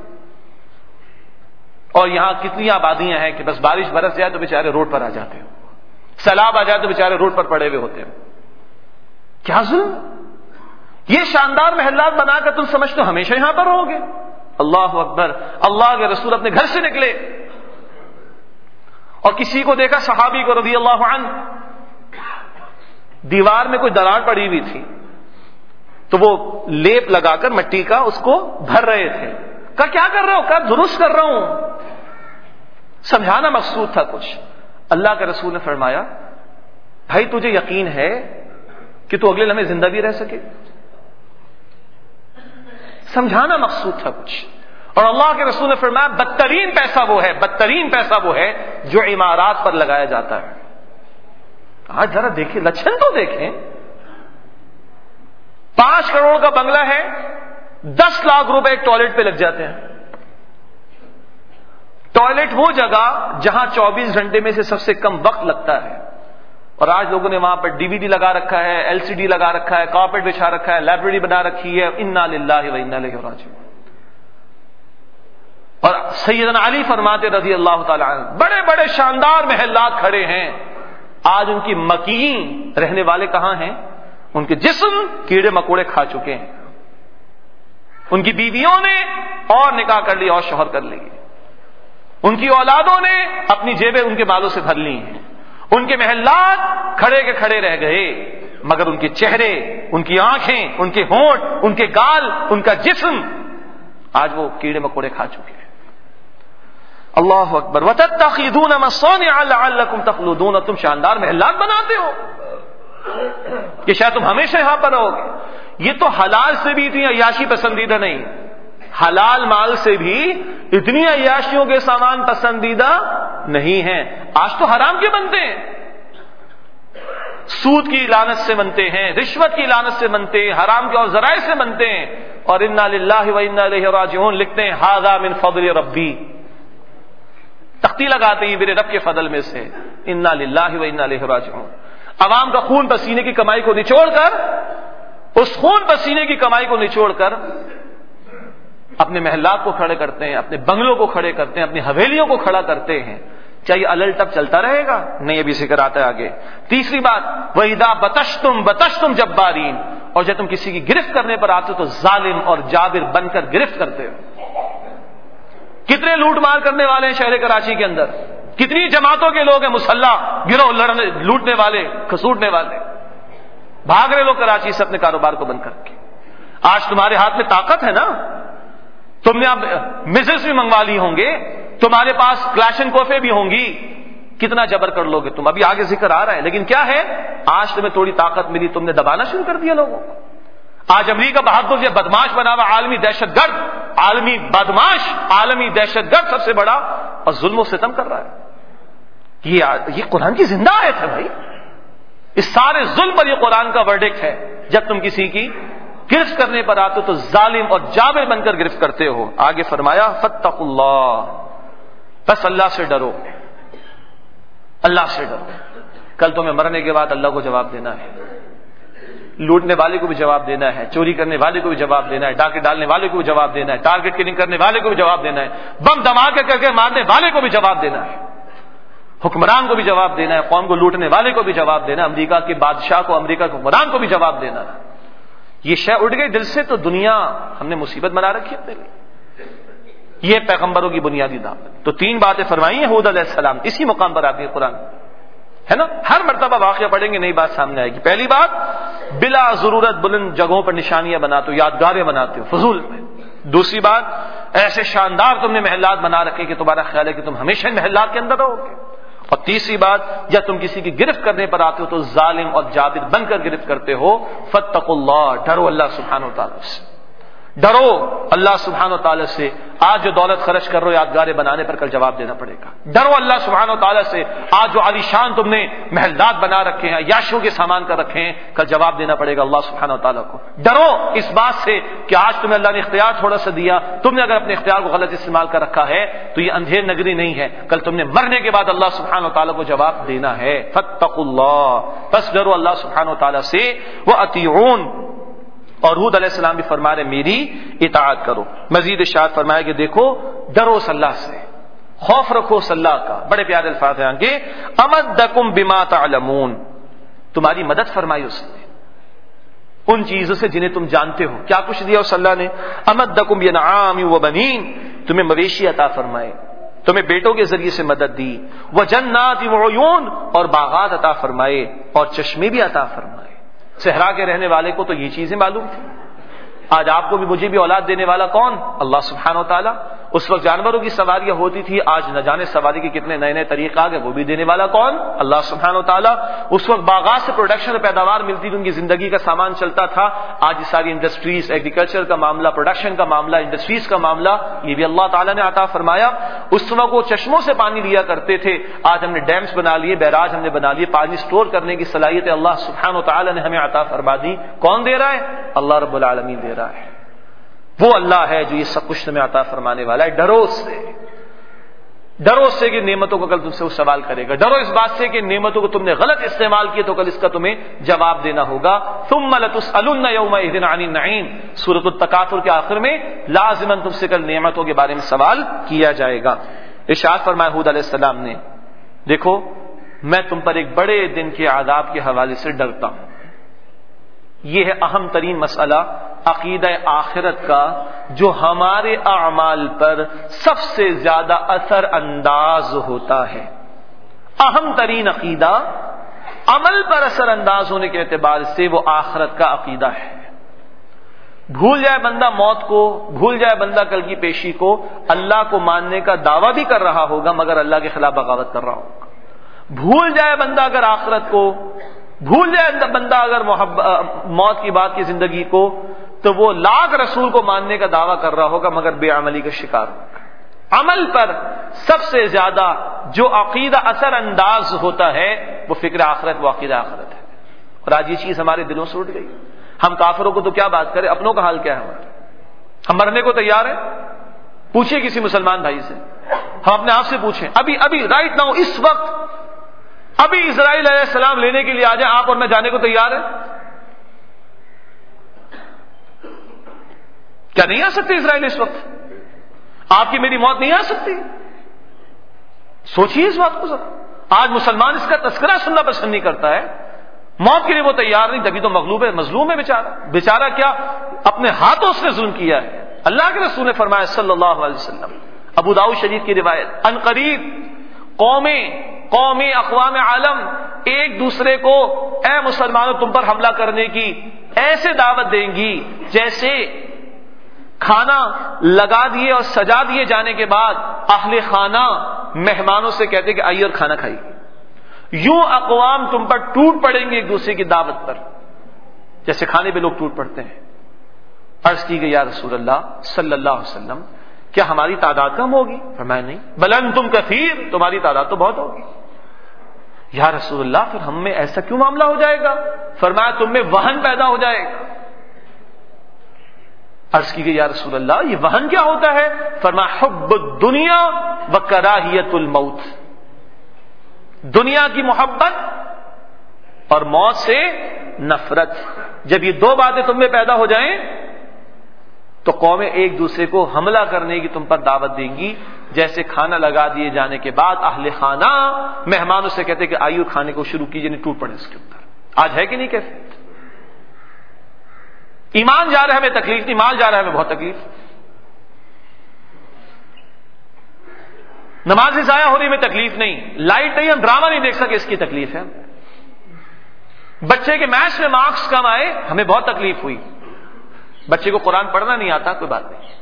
اور یہاں کتنی آبادیاں ہیں کہ بس بارش برس جائے تو بیچارے روڈ پر آ جاتے ہیں، سیلاب آ جائے تو بیچارے روڈ پر پڑے ہوئے ہوتے ہیں. کیا ظلم. یہ شاندار محلات بنا کر تم سمجھتے ہو ہمیشہ یہاں پر رہو گے. اللہ اکبر. اللہ کے رسول اپنے گھر سے نکلے اور کسی کو دیکھا، صحابی کو رضی اللہ عنہ، دیوار میں کوئی دراڑ پڑی ہوئی تھی تو وہ لیپ لگا کر مٹی کا اس کو بھر رہے تھے. کہا کیا کر رہے ہو؟ کہا درست کر رہا ہوں. سمجھانا مقصود تھا کچھ. اللہ کے رسول نے فرمایا بھائی تجھے یقین ہے کہ تو اگلے لمحے زندہ بھی رہ سکے؟ سمجھانا مقصود تھا کچھ. اور اللہ کے رسول نے فرمایا بدترین پیسہ وہ ہے جو عمارات پر لگایا جاتا ہے. آج ذرا دیکھیں، لچھن تو دیکھیں. 5 کروڑ کا بنگلہ ہے، 10 لاکھ روپے ایک ٹوائلٹ پہ لگ جاتے ہیں. ٹوائلٹ وہ جگہ جہاں 24 گھنٹے میں سے سب سے کم وقت لگتا ہے، اور آج لوگوں نے وہاں پر DVD لگا رکھا ہے، LCD لگا رکھا ہے، کارپیٹ بچھا رکھا ہے، لائبریری بنا رکھی ہے. انا للہ و انا الیہ راجعون. اور سیدنا علی فرماتے رضی اللہ تعالی عنہ، بڑے بڑے شاندار محلات کھڑے ہیں، آج ان کی مکین رہنے والے کہاں ہیں؟ ان کے جسم کیڑے مکوڑے کھا چکے ہیں. ان کی بیویوں نے اور نکاح کر لی اور شوہر کر لی، ان کی اولادوں نے اپنی جیبیں ان کے بالوں سے بھر لی ہیں. ان کے محلات کھڑے کے کھڑے رہ گئے، مگر ان کے چہرے، ان کی آنکھیں، ان کے ہونٹ، ان کے گال، ان کا جسم آج وہ کیڑے مکوڑے کھا چکے ہیں. اللہ اکبر. وَتَتَّخِذُونَ مَصَانِعَ لَعَلَّكُمْ تَخْلُدُونَ, تم شاندار محلات بناتے ہو کہ شاید تم ہمیشہ یہاں پر رہو گے. یہ تو حلال سے بھی اتنی عیاشی پسندیدہ نہیں, حلال مال سے بھی اتنی عیاشیوں کے سامان پسندیدہ نہیں ہیں. آج تو حرام کے بنتے ہیں, سود کی لعنت سے بنتے ہیں, رشوت کی لعنت سے بنتے ہیں, حرام کے اور ذرائع سے بنتے ہیں. اور انا للہ و انا الیہ راجعون لکھتے ہیں ھذا من فضل ربی, تختی لگاتے ہیں میرے رب کے فضل میں سے. انا للہ و انا الیہ راجعون. عوام کا خون پسینے کی کمائی کو نچوڑ کر, اس خون پسینے کی کمائی کو نچوڑ کر اپنے محلات کو کھڑے کرتے ہیں, اپنے بنگلوں کو کھڑے کرتے ہیں, اپنی حویلیوں کو کھڑا کرتے ہیں. کیا یہ الل ٹپ چلتا رہے گا؟ نہیں, ابھی ذکر آتا ہے آگے. تیسری بات, وَإِذَا بَطَشْتُمْ جَبَّارِينَ, اور جب تم کسی کی گرفت کرنے پر آتے ہو تو ظالم اور جابر بن کر گرفت کرتے ہو. کتنے لوٹ مار کرنے والے ہیں شہر کراچی کے اندر, کتنی جماعتوں کے لوگ ہیں مسلح گروہ لڑنے لوٹنے والے کھسوٹنے والے, بھاگ رہے لوگ کراچی سے اپنے کاروبار کو بند کر کے. آج تمہارے ہاتھ میں طاقت ہے نا, تم نے اب میزلز بھی منگوا لی ہوں گے, تمہارے پاس کلاشنکوفیں بھی ہوں گی, کتنا جبر کر لو گے تم. ابھی آگے ذکر آ رہا ہے, لیکن کیا ہے, آج تمہیں تھوڑی طاقت ملی, تم نے دبانا شروع کر دیا لوگوں کو. آج امریکہ بہادر یہ بدماش بنا ہوا عالمی دہشت گرد, عالمی بدماش, عالمی دہشت گرد سب سے بڑا, اور ظلم و ستم کر رہا ہے. یہ قرآن کی زندہ آیت ہے بھائی. اس سارے ظلم پر یہ قرآن کا ورڈکٹ ہے. جب تم کسی کی گرفت کرنے پر آتے ہو تو ظالم اور جابر بن کر گرفت کرتے ہو. آگے فرمایا فاتقوا اللہ, بس اللہ سے ڈرو, اللہ سے ڈرو. کل تمہیں مرنے کے بعد اللہ کو جواب دینا ہے, لوٹنے والے کو بھی جواب دینا ہے, چوری کرنے والے کو بھی جواب دینا ہے, ڈاکے ڈالنے والے کو بھی جواب دینا ہے, ٹارگٹ کلنگ کرنے والے کو بھی جواب دینا ہے, بم دھماکے کر کے مارنے والے کو بھی جواب دینا ہے, حکمران کو بھی جواب دینا ہے, قوم کو لوٹنے والے کو بھی جواب دینا ہے, امریکہ کے بادشاہ کو, امریکہ کے حکمران کو بھی جواب دینا ہے. یہ شے اٹھ گئی دل سے تو دنیا ہم نے مصیبت بنا رکھی اپنے لیے. یہ پیغمبروں کی بنیادی دعوت. تو تین باتیں فرمائی ہیں ہود علیہ السلام, اسی مقام پر آتی ہے قرآن, ہے نا. ہر مرتبہ واقعہ پڑھیں گے نئی بات سامنے آئے گی. پہلی بات, بلا ضرورت بلند جگہوں پر نشانیاں بناتے ہو, یادگاریں بناتے ہو فضول میں. دوسری بات, ایسے شاندار تم نے محلات بنا رکھے کہ تمہارا خیال ہے کہ تم ہمیشہ ان محلات کے اندر رہو گے. اور تیسری بات, جب تم کسی کی گرفت کرنے پر آتے ہو تو ظالم اور جابر بن کر گرفت کرتے ہو. فاتقوا اللہ, ڈرو اللہ سبحانہ و تعالی سے, ڈرو اللہ سبحانہ و تعالی سے. آج جو دولت خرچ کر رہے ہو یادگاریں بنانے پر, کل جواب دینا پڑے گا. ڈرو اللہ سبحانہ و تعالی سے. آج جو عالی شان تم نے محلات بنا رکھے ہیں, عیاشیوں کے سامان کر رکھے ہیں, کل جواب دینا پڑے گا اللہ سبحانہ و تعالیٰ کو. ڈرو اس بات سے کہ آج تمہیں اللہ نے اختیار تھوڑا سا دیا, تم نے اگر اپنے اختیار کو غلط استعمال کر رکھا ہے تو یہ اندھیر نگری نہیں ہے, کل تم نے مرنے کے بعد اللہ سبحانہ و تعالیٰ کو جواب دینا ہے. فاتقوا اللہ, بس ڈرو اللہ سبحانہ و تعالیٰ سے. وَأَطِیعُونَ, اور ہود علیہ السلام بھی فرما رہے میری اطاعت کرو. مزید ارشاد فرمایا کہ دیکھو, ڈرو صلی اللہ سے, خوف رکھو صلی اللہ کا. بڑے پیارے الفاظ ہیں آگے, امدکم بما تعلمون, تمہاری مدد فرمائی اس نے ان چیزوں سے جنہیں تم جانتے ہو. کیا کچھ دیا اس اللہ نے؟ امدکم بنعام وبنین, تمہیں مویشی عطا فرمائے, تمہیں بیٹوں کے ذریعے سے مدد دی. وجنات وعیون, اور باغات عطا فرمائے اور چشمے بھی عطا فرمائے. صحرا کے رہنے والے کو تو یہ چیزیں معلوم تھی. آج آپ کو بھی مجھے بھی اولاد دینے والا کون؟ اللہ سبحانہ و تعالیٰ. اس وقت جانوروں کی سواریاں ہوتی تھی, آج نہ جانے سواری کے کتنے نئے نئے طریقے آ گئے, وہ بھی دینے والا کون؟ اللہ سبحانہ و تعالیٰ. اس وقت باغات سے پروڈکشن اور پیداوار ملتی تھی, ان کی زندگی کا سامان چلتا تھا. آج یہ ساری انڈسٹریز, ایگریکلچر کا معاملہ, پروڈکشن کا معاملہ, انڈسٹریز کا معاملہ, یہ بھی اللہ تعالیٰ نے عطا فرمایا. اس وقت وہ چشموں سے پانی لیا کرتے تھے, آج ہم نے ڈیمز بنا لیے, بیراج ہم نے بنا لیے, پانی سٹور کرنے کی صلاحیت اللہ سبحانہ و تعالیٰ نے ہمیں عطا فرما دی. کون دے رہا ہے؟ اللہ رب العالمین دے رہا ہے. وہ اللہ ہے جو یہ سب کچھ تمہیں عطا فرمانے والا ہے. ڈرو سے, ڈرو سے کہ نعمتوں کو کل تم سے وہ سوال کرے گا. ڈرو اس بات سے کہ نعمتوں کو تم نے غلط استعمال کیا تو کل اس کا تمہیں جواب دینا ہوگا. ثم لتسألن یومئذ عن النعیم, سورۃ التکاثر کے آخر میں لازماً تم سے کل نعمتوں کے بارے میں سوال کیا جائے گا. ارشاد فرمایا ہود علیہ السلام نے, دیکھو میں تم پر ایک بڑے دن کے عذاب کے حوالے سے ڈرتا ہوں. یہ ہے اہم ترین مسئلہ عقیدہ آخرت کا, جو ہمارے اعمال پر سب سے زیادہ اثر انداز ہوتا ہے. اہم ترین عقیدہ عمل پر اثر انداز ہونے کے اعتبار سے وہ آخرت کا عقیدہ ہے. بھول جائے بندہ موت کو، بھول جائے بندہ کل کی پیشی کو، اللہ کو ماننے کا دعویٰ بھی کر رہا ہوگا مگر اللہ کے خلاف بغاوت کر رہا ہوگا۔ بھول جائے بندہ اگر آخرت کو، بھول جائے بندہ اگر موت کی بات کی زندگی کو، تو وہ لاکھ رسول کو ماننے کا دعویٰ کر رہا ہوگا مگر بے عملی کا شکار ہوگا۔ عمل پر سب سے زیادہ جو عقیدہ اثر انداز ہوتا ہے وہ فکر آخرت، وہ عقیدہ آخرت ہے، اور آج یہ چیز ہمارے دلوں سے اٹھ گئی۔ ہم کافروں کو تو کیا بات کریں، اپنوں کا حال کیا ہے ہمارا؟ ہم مرنے کو تیار ہیں؟ پوچھیں کسی مسلمان بھائی سے، ہم اپنے آپ سے پوچھیں، ابھی رائٹ ناؤ، اس وقت ابھی اسرائیل علیہ السلام لینے کے لیے آ جائیں، آپ اور میں جانے کو تیار ہیں؟ کیا نہیں آ سکتے اسرائیل اس وقت؟ آپ کی میری موت نہیں آ سکتی؟ سوچیے اس بات کو ذرا۔ آج مسلمان اس کا تذکرہ سننا پسند نہیں کرتا ہے، موت کے لیے وہ تیار نہیں، تبھی تو مغلوب ہے، مظلوم ہے بیچارہ کیا اپنے ہاتھوں اس نے ظلم کیا ہے۔ اللہ کے رسول نے فرمایا صلی اللہ علیہ وسلم، ابو داؤد شریف کی روایت، ان قریب قومیں اقوام عالم ایک دوسرے کو اے مسلمانوں تم پر حملہ کرنے کی ایسے دعوت دیں گی جیسے کھانا لگا دیے اور سجا دیے جانے کے بعد اہل خانہ مہمانوں سے کہتے کہ آئیے اور کھانا کھائیے۔ یوں اقوام تم پر ٹوٹ پڑیں گے ایک دوسرے کی دعوت پر، جیسے کھانے پہ لوگ ٹوٹ پڑتے ہیں۔ عرض کی گئی یا رسول اللہ صلی اللہ علیہ وسلم کیا ہماری تعداد کم ہوگی؟ فرمایا نہیں، بل انتم کثیر، تمہاری تعداد تو بہت ہوگی۔ یا رسول اللہ پھر ہم میں ایسا کیوں معاملہ ہو جائے گا؟ فرمایا تم میں وہن پیدا ہو جائے گا۔ عرض کی گئی یا رسول اللہ یہ وہن کیا ہوتا ہے؟ فرمایا حب الدنیا و کراہیت الموت، دنیا کی محبت اور موت سے نفرت۔ جب یہ دو باتیں تم میں پیدا ہو جائیں تو قومیں ایک دوسرے کو حملہ کرنے کی تم پر دعوت دیں گی، جیسے کھانا لگا دیے جانے کے بعد اہل خانہ مہمانوں سے کہتے کہ آئیے کھانے کو شروع کیجیے، نہیں ٹوٹ پڑے اس کے اوپر۔ آج ہے کہ نہیں کیفیت؟ ایمان جا رہا ہے ہمیں تکلیف نہیں، مال جا رہا ہے ہمیں بہت تکلیف، نمازیں ضائع ہو رہی ہمیں تکلیف نہیں، لائٹ نہیں ہم ڈرامہ نہیں دیکھ سکے اس کی تکلیف ہے، بچے کے میتھس میں مارکس کم آئے ہمیں بہت تکلیف ہوئی، بچے کو قرآن پڑھنا نہیں آتا کوئی بات نہیں،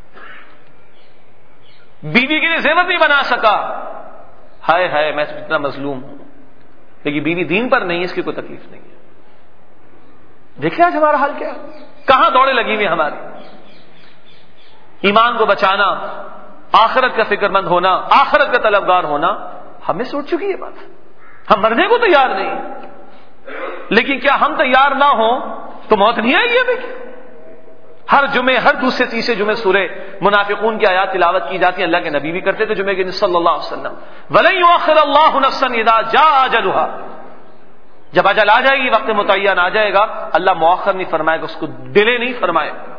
بیوی کے لیے زیور نہیں بنا سکا، ہائے ہائے میں اتنا مظلوم ہوں، لیکن بیوی دین پر نہیں، اس کی کوئی تکلیف نہیں ہے۔ دیکھیں آج ہمارا حال کیا ہے، کہاں دوڑے لگی ہوئی ہماری، ایمان کو بچانا، آخرت کا فکر مند ہونا، آخرت کا طلبگار ہونا، ہمیں سوچ چکی یہ بات، ہم مرنے کو تیار نہیں، لیکن کیا ہم تیار نہ ہوں تو موت نہیں آئے گی ہمیں؟ ہر جمعے، ہر دوسرے تیسرے جمعے سورہ منافقون کی آیات تلاوت کی جاتی ہیں، اللہ کے نبی بھی کرتے تھے جمعے کے دن صلی اللہ علیہ وسلم، وَلَن يُؤَخِّرَ اللَّهُ نَفْسًا إِذَا جَاءَ أَجَلُهَا، جب اجل آ جائے گی، وقت متعین آ جائے گا، اللہ مؤخر نہیں فرمائے گا، اس کو ڈیلے نہیں فرمائے گا۔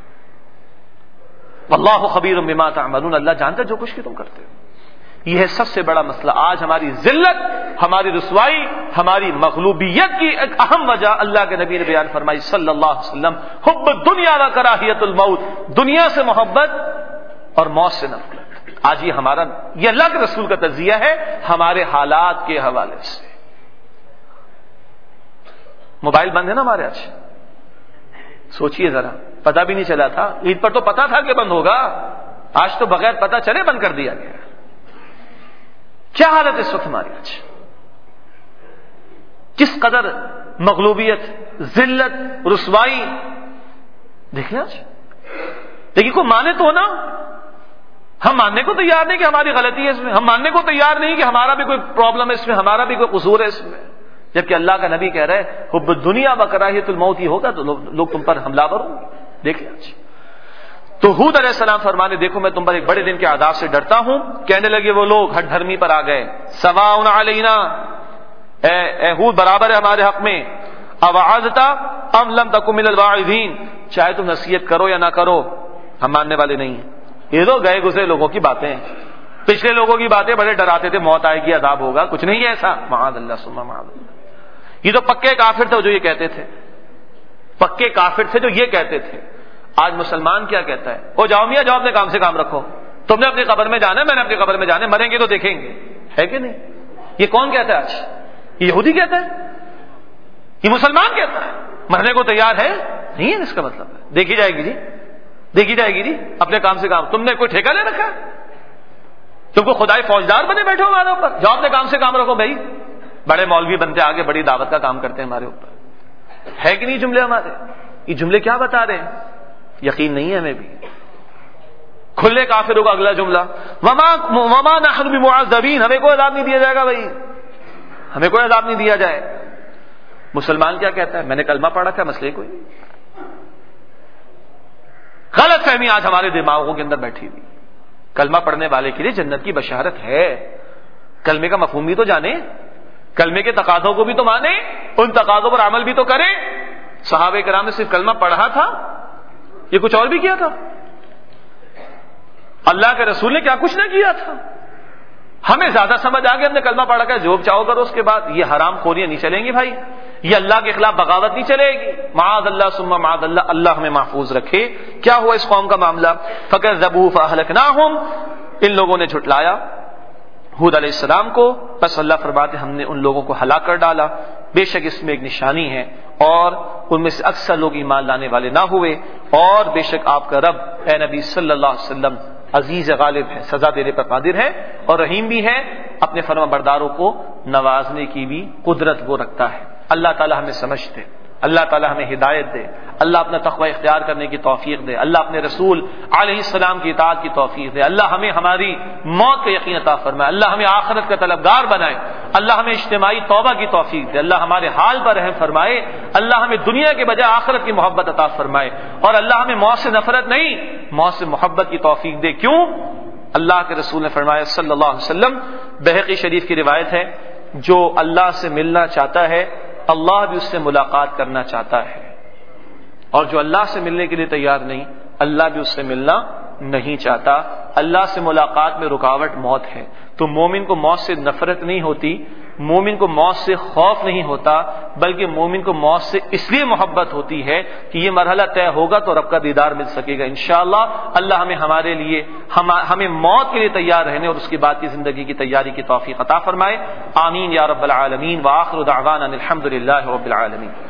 واللہ خبیر بما تعملون، اللہ جانتا ہے جو کچھ کہ تم کرتے ہو۔ یہ ہے سب سے بڑا مسئلہ، آج ہماری ذلت، ہماری رسوائی، ہماری مغلوبیت کی ایک اہم وجہ اللہ کے نبی نے بیان فرمائی صلی اللہ علیہ وسلم، حب الدنیا و کراہیت الموت، دنیا سے محبت اور موت سے نفرت۔ آج یہ ہمارا، یہ اللہ کے رسول کا تجزیہ ہے ہمارے حالات کے حوالے سے۔ موبائل بند ہے نا ہمارے آج، سوچئے ذرا، پتہ بھی نہیں چلا تھا، عید پر تو پتہ تھا کہ بند ہوگا، آج تو بغیر پتہ چلے بند کر دیا گیا۔ کیا حالت اس وقت ہماری آج، کس قدر مغلوبیت، ذلت، رسوائی، دیکھیں آج۔ لیکن کوئی مانے تو نا، ہم ماننے کو تیار نہیں کہ ہماری غلطی ہے اس میں، ہم ماننے کو تیار نہیں کہ ہمارا بھی کوئی پرابلم ہے اس میں، ہمارا بھی کوئی قصور ہے اس میں، جبکہ اللہ کا نبی کہہ رہے حب الدنیا و کراہیت الموت ہی ہوگا تو لوگ تم پر حملہ آور ہوں گے۔ دیکھیں آج تو ہود علیہ السلام فرمانے دیکھو میں تم پر ایک بڑے دن کے عذاب سے ڈرتا ہوں۔ کہنے لگے وہ لوگ، ہٹ دھرمی پر آ گئے، سواء علینا، اے ہود برابر ہے ہمارے حق میں، اوعظت ام لم تکن من الواعظین، چاہے تم نصیحت کرو یا نہ کرو ہم ماننے والے نہیں ہیں۔ یہ تو گئے گزرے لوگوں کی باتیں ہیں، پچھلے لوگوں کی باتیں بڑے ڈراتے تھے، موت آئے گی، عذاب ہوگا، کچھ نہیں ہے ایسا، معاذ اللہ ثم معاذ اللہ۔ یہ تو پکے کافر تھے جو یہ کہتے تھے، پکے کافر تھے جو یہ کہتے تھے۔ آج مسلمان کیا کہتا ہے، او جاؤ میاں جاؤ اپنے کام سے کام رکھو، تم نے اپنی قبر میں جانا ہے، میں نے اپنی قبر میں جانا ہے، مریں گے تو دیکھیں گے، ہے کہ نہیں؟ یہ کون کہتا ہے آج؟ یہ یہودی کہتا ہے، یہ مسلمان کہتا ہے، مرنے کو تیار ہے نہیں ہے اس کا مطلب ہے دیکھی جائے گی جی، دیکھی جائے گی جی، اپنے کام سے کام. تم نے کوئی ٹھیکہ لے رکھا ہے؟ تم کو خدائی فوجدار بنے بیٹھے ہو ہمارے اوپر؟ جاؤ اپنے کام سے کام رکھو بھائی. بڑے مولوی بنتے آگے بڑی دعوت کا کام کرتے ہیں ہمارے اوپر. ہے کہ نہیں جملے ہمارے؟ یہ جملے کیا بتا رہے ہیں؟ یقین نہیں ہے ہمیں بھی. کھلے کافروں کا اگلا جملہ وما نحن بمعذبین، ہمیں کوئی عذاب نہیں دیا جائے گا بھائی، ہمیں کوئی عذاب نہیں دیا جائے. مسلمان کیا کہتا ہے؟ میں نے کلمہ پڑھا تھا، مسئلے کوئی نہیں. غلط فہمی آج ہمارے دماغوں کے اندر بیٹھی ہوئی. کلمہ پڑھنے والے کے لیے جنت کی بشارت ہے. کلمے کا مفہوم بھی تو جانے، کلمے کے تقاضوں کو بھی تو مانے، ان تقاضوں پر عمل بھی تو کریں. صحابہ کرام نے صرف کلمہ پڑھا تھا؟ یہ کچھ اور بھی کیا تھا؟ اللہ کے رسول نے کیا کچھ نہ کیا تھا؟ ہمیں زیادہ سمجھ آ گیا، ہم نے کلمہ پڑھا کر جو چاہو کرو اس کے بعد. یہ حرام خوریاں نہیں چلیں گی بھائی، یہ اللہ کے خلاف بغاوت نہیں چلے گی. معاذ اللہ ثم معاذ اللہ، اللہ ہمیں محفوظ رکھے. کیا ہوا اس قوم کا معاملہ؟ فکذبوا فاہلکناہم، ان لوگوں نے جھٹلایا ہود علیہ السلام کو، بس اللہ فرماتے ہم نے ان لوگوں کو ہلاک کر ڈالا. بے شک اس میں ایک نشانی ہے، اور ان میں سے اکثر لوگ ایمان لانے والے نہ ہوئے. اور بے شک آپ کا رب اے نبی صلی اللہ علیہ وسلم عزیز غالب ہے، سزا دینے پر قادر ہے، اور رحیم بھی ہے. اپنے فرما برداروں کو نوازنے کی بھی قدرت وہ رکھتا ہے. اللہ تعالی ہمیں سمجھ دے، اللہ تعالی ہمیں ہدایت دے، اللہ اپنا تقوی اختیار کرنے کی توفیق دے، اللہ اپنے رسول علیہ السلام کی اطاعت کی توفیق دے، اللہ ہمیں ہماری موت کا یقین عطا فرمائے، اللہ ہمیں آخرت کا طلبگار بنائے، اللہ ہمیں اجتماعی توبہ کی توفیق دے، اللہ ہمارے حال پر رحم فرمائے، اللہ ہمیں دنیا کے بجائے آخرت کی محبت عطا فرمائے، اور اللہ ہمیں موت سے نفرت نہیں، موت سے محبت کی توفیق دے. کیوں؟ اللہ کے رسول نے فرمایا صلی اللہ علیہ وسلم، بہقی شریف کی روایت ہے، جو اللہ سے ملنا چاہتا ہے اللہ بھی اس سے ملاقات کرنا چاہتا ہے، اور جو اللہ سے ملنے کے لیے تیار نہیں اللہ بھی اس سے ملنا نہیں چاہتا. اللہ سے ملاقات میں رکاوٹ موت ہے. تو مومن کو موت سے نفرت نہیں ہوتی، مومن کو موت سے خوف نہیں ہوتا، بلکہ مومن کو موت سے اس لیے محبت ہوتی ہے کہ یہ مرحلہ طے ہوگا تو رب کا دیدار مل سکے گا انشاءاللہ. اللہ ہمیں ہمارے لیے ہمیں موت کے لیے تیار رہنے اور اس کے بعد کی زندگی کی تیاری کی توفیق عطا فرمائے. آمین یا رب العالمین. وآخر دعوانا الحمد للہ رب العالمین.